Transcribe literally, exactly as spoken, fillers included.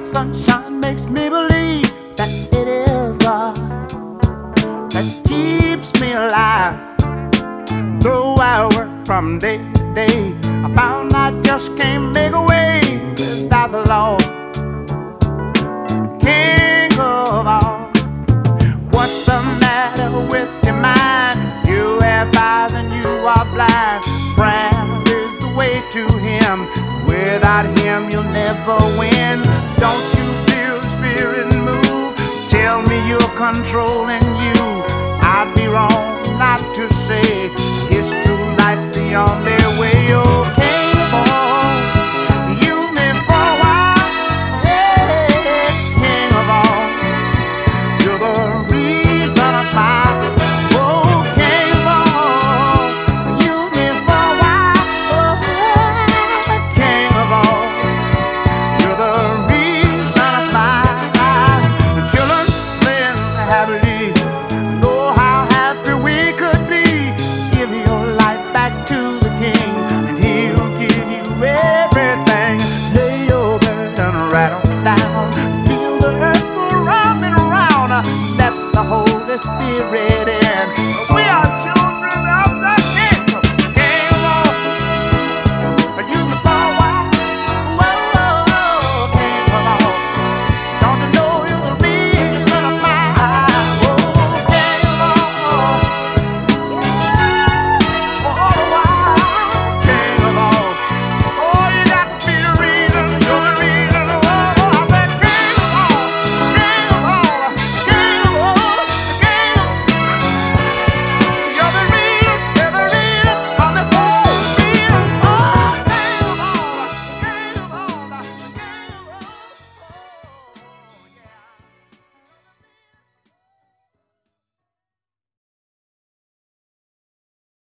Sunshine makes me believe that it is God that keeps me alive. Though I work from day to day, I found I just can't make a way without the Lord, King of all. What's the matter with your mind? You have eyes and you are blind. Prayer is the way to Him. Without Him you'll never win.